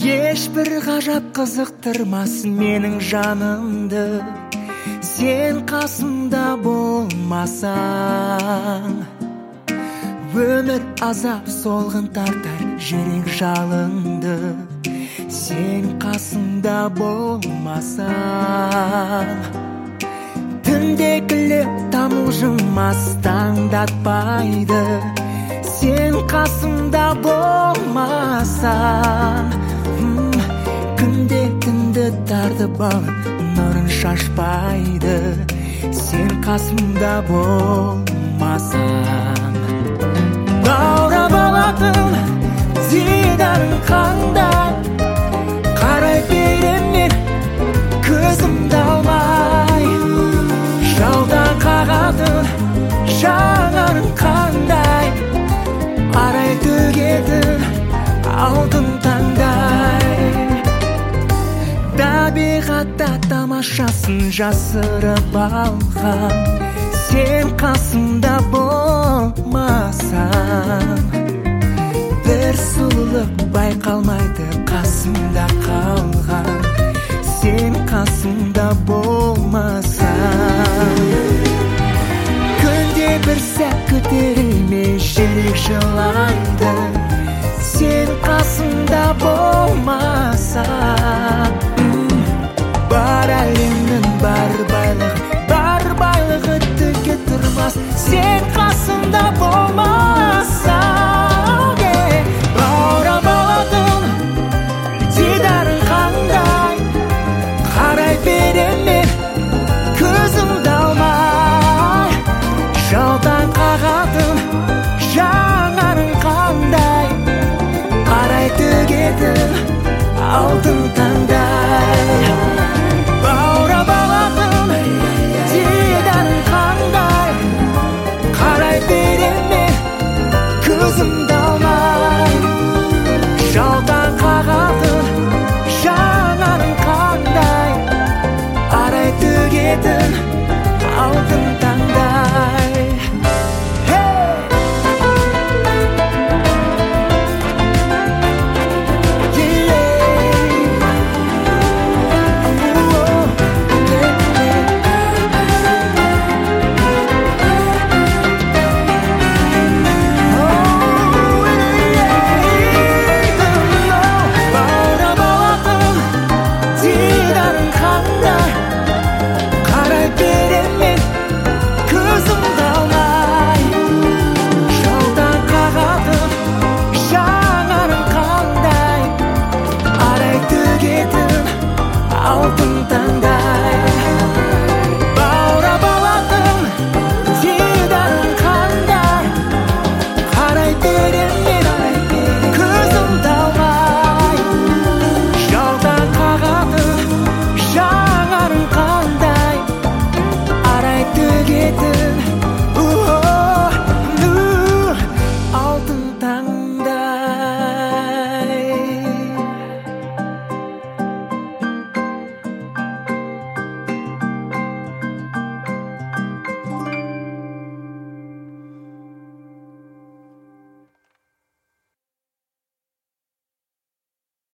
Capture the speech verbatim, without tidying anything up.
Ешбір ғажап қызықтырмас менің жанымды, сен қасымда болмасаң. Өмір азап солғын тартар жүрек жалынды, сен қасымда болмасаң. Түнде күліп тамылжымас таңдатпайды, сен қасымда болмасаң. Күнде түнді тартып алып нұрын шашпайды, сен қасымда болмасаң. Баурап алатын дидарың қандай, қарай берем мен көзімді алмай. Жаудан қағатын жанарың қандай, арай төгетін алтын таңдай. Табиғатта тамашасын жасырып алған, сен қасымда болмасаң. Бір сұлулық байқалмайды қасымда қалған, сен қасымда болмасаң. Күнде бір сәт көтерілмей жүрек жылайды, сен қасымда болмасаң. Бар әлемнің бар байлығы, бар байлығы түкке тұрмас, сен қасымда болмасаң. Баурап алатын дидарың қандай, қарай берем мен көзімді алмай. Жаудан қағатын жанарың қандай, арай төгетін алтын таңдай. Баурап алатын дидарың қандай, қарай берем мен көзімді алмай. Жаудан қағатын жанарың қандай, арай төгетін алтын таңдай. Get